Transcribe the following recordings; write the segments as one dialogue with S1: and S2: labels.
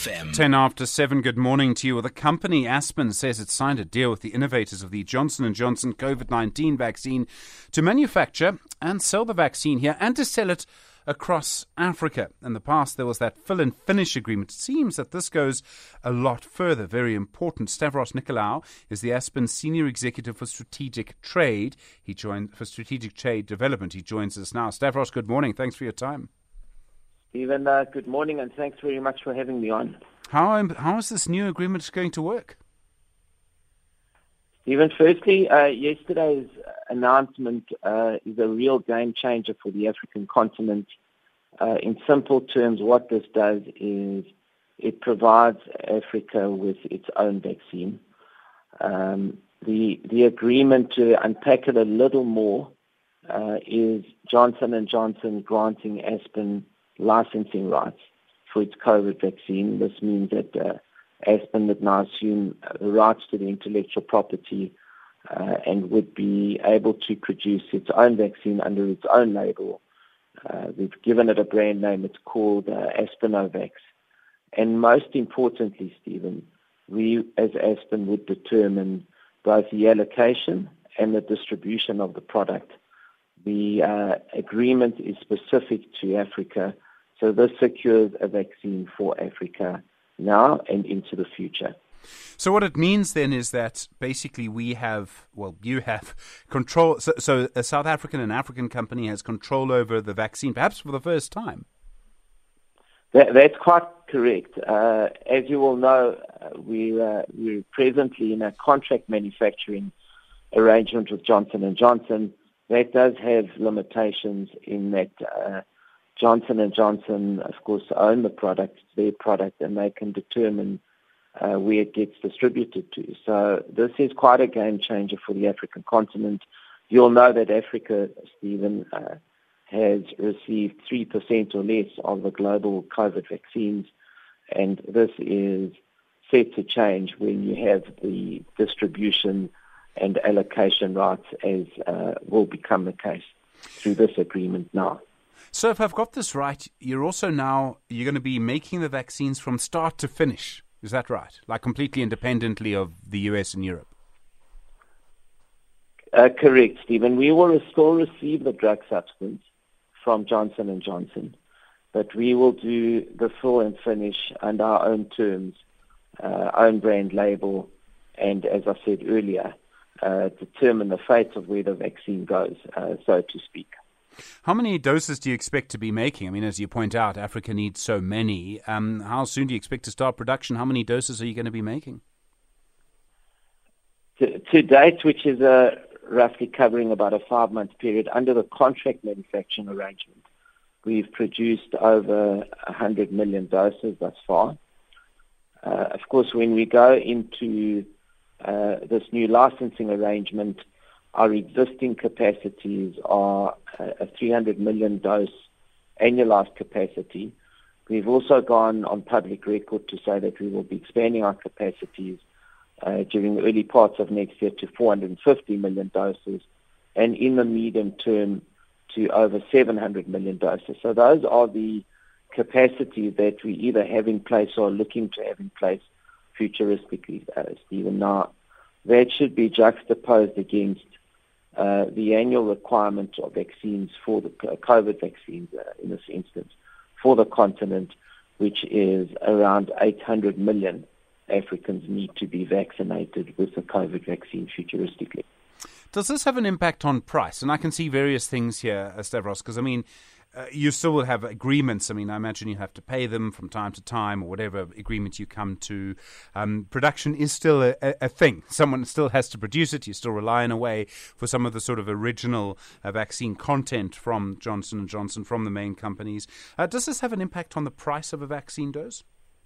S1: FM.
S2: 10 after 7, good morning to you. Well, the company Aspen says it signed a deal with the innovators of the Johnson & Johnson COVID-19 vaccine to manufacture and sell the vaccine here and to sell it across Africa. In the past, there was that fill and finish agreement. It seems that this goes a lot further. Very important. Stavros Nicolaou is the Aspen Senior Executive for Strategic Trade. For Strategic Trade Development. He joins us now. Stavros, good morning. Thanks for your time.
S3: Stephen, good morning, and thanks very much for having me on.
S2: How is this new agreement going to work?
S3: Stephen, firstly, yesterday's announcement is a real game changer for the African continent. In simple terms, what this does is it provides Africa with its own vaccine. The agreement, to unpack it a little more, is Johnson & Johnson granting Aspen licensing rights for its COVID vaccine. This means that Aspen would now assume the rights to the intellectual property and would be able to produce its own vaccine under its own label. We've given it a brand name. It's called Aspenovax. And most importantly, Stephen, we as Aspen would determine both the allocation and the distribution of the product. The agreement is specific to Africa, so this secures a vaccine for Africa now and into the future.
S2: So what it means then is that basically you have control. So a South African and African company has control over the vaccine, perhaps for the first time.
S3: That's quite correct. As you all know, we're presently in a contract manufacturing arrangement with Johnson & Johnson. That does have limitations in that Johnson & Johnson, of course, own the product, it's their product, and they can determine where it gets distributed to. So this is quite a game changer for the African continent. You'll know that Africa, Stephen, has received 3% or less of the global COVID vaccines, and this is set to change when you have the distribution and allocation rights, as will become the case through this agreement now.
S2: So if I've got this right, you're going to be making the vaccines from start to finish. Is that right? Like completely independently of the US and Europe?
S3: Correct, Stephen. We will still receive the drug substance from Johnson & Johnson, but we will do the fill and finish under our own terms, own brand label, and as I said earlier, determine the fate of where the vaccine goes, so to speak.
S2: How many doses do you expect to be making? I mean, as you point out, Africa needs so many. How soon do you expect to start production? How many doses are you going to be making?
S3: To date, which is roughly covering about a 5-month period, under the contract manufacturing arrangement, we've produced over 100 million doses thus far. Of course, when we go into this new licensing arrangement, our existing capacities are a 300 million dose annualized capacity. We've also gone on public record to say that we will be expanding our capacities during the early parts of next year to 450 million doses, and in the medium term to over 700 million doses. So those are the capacities that we either have in place or are looking to have in place futuristically, Stephen. Now, that should be juxtaposed against the annual requirement of vaccines for the COVID vaccines, in this instance, for the continent, which is around 800 million Africans need to be vaccinated with the COVID vaccine futuristically.
S2: Does this have an impact on price? And I can see various things here, Stavros, because, I mean, you still will have agreements. I mean, I imagine you have to pay them from time to time or whatever agreement you come to. Production is still a thing. Someone still has to produce it. You still rely in a way for some of the sort of original vaccine content from Johnson & Johnson, from the main companies. Does this have an impact on the price of a vaccine dose?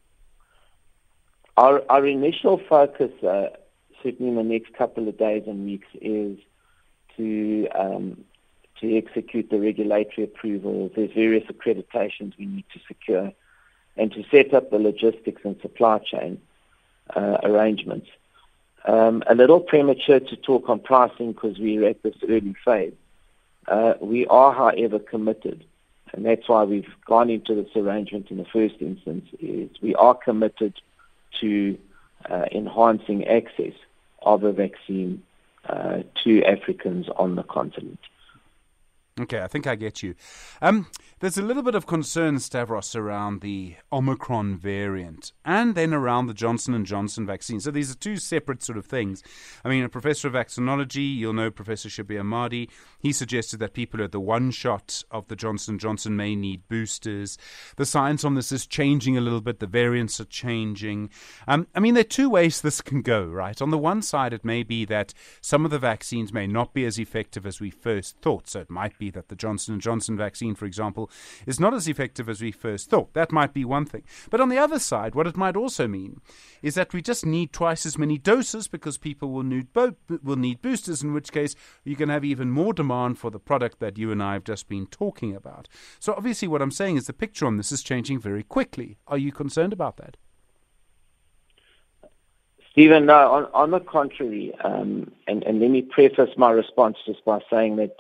S3: Our initial focus, certainly in the next couple of days and weeks, is to execute the regulatory approval. There's various accreditations we need to secure, and to set up the logistics and supply chain arrangements. A little premature to talk on pricing because we're at this early phase. We are, however, committed and that's why we've gone into this arrangement in the first instance, is we are committed to enhancing access of a vaccine to Africans on the continent.
S2: Okay, I think I get you. There's a little bit of concern, Stavros, around the Omicron variant and then around the Johnson & Johnson vaccine. So these are two separate sort of things. I mean, a professor of vaccinology, you'll know Professor Shabir Ahmadi, he suggested that people who had the one shot of the Johnson & Johnson may need boosters. The science on this is changing a little bit. The variants are changing. I mean, there are two ways this can go, right? On the one side, it may be that some of the vaccines may not be as effective as we first thought. So it might be that the Johnson & Johnson vaccine, for example, is not as effective as we first thought. That might be one thing. But on the other side, what it might also mean is that we just need twice as many doses because people will need boosters, in which case you can have even more demand for the product that you and I have just been talking about. So obviously what I'm saying is the picture on this is changing very quickly. Are you concerned about that?
S3: Stephen, no, on the contrary, and let me preface my response just by saying that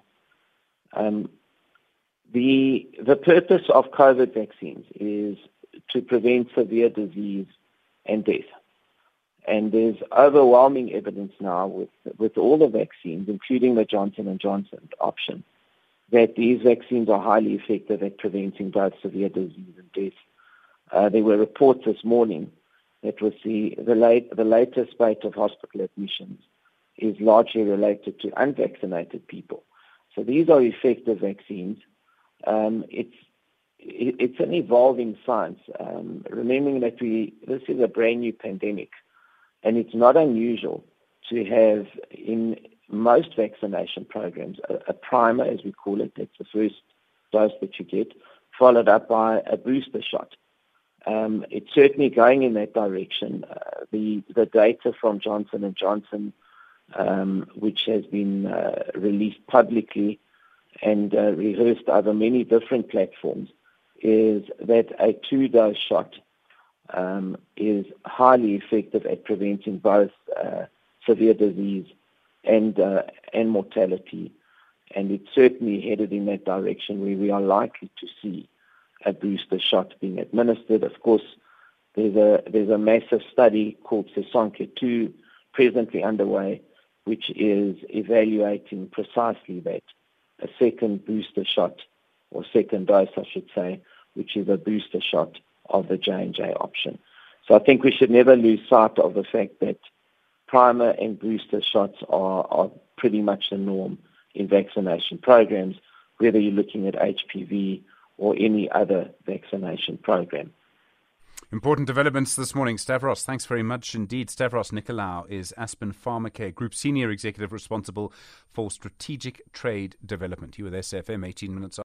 S3: the purpose of COVID vaccines is to prevent severe disease and death. And there's overwhelming evidence now with all the vaccines, including the Johnson & Johnson option, that these vaccines are highly effective at preventing both severe disease and death. There were reports this morning that the latest spate of hospital admissions is largely related to unvaccinated people. So these are effective vaccines. It's an evolving science. Remembering that this is a brand new pandemic, and it's not unusual to have in most vaccination programs a primer, as we call it. That's the first dose that you get, followed up by a booster shot. It's certainly going in that direction. The data from Johnson & Johnson, which has been released publicly and rehearsed over many different platforms, is that a 2-dose shot is highly effective at preventing both severe disease and mortality. And it's certainly headed in that direction where we are likely to see a booster shot being administered. Of course, there's a massive study called Sesonke-2 presently underway, which is evaluating precisely that, a second booster shot, or second dose, I should say, which is a booster shot of the J&J option. So I think we should never lose sight of the fact that primer and booster shots are pretty much the norm in vaccination programs, whether you're looking at HPV or any other vaccination program.
S2: Important developments this morning. Stavros, thanks very much indeed. Stavros Nicolaou is Aspen Pharmacare Group Senior Executive responsible for Strategic Trade Development. You were there, SFM, 18 minutes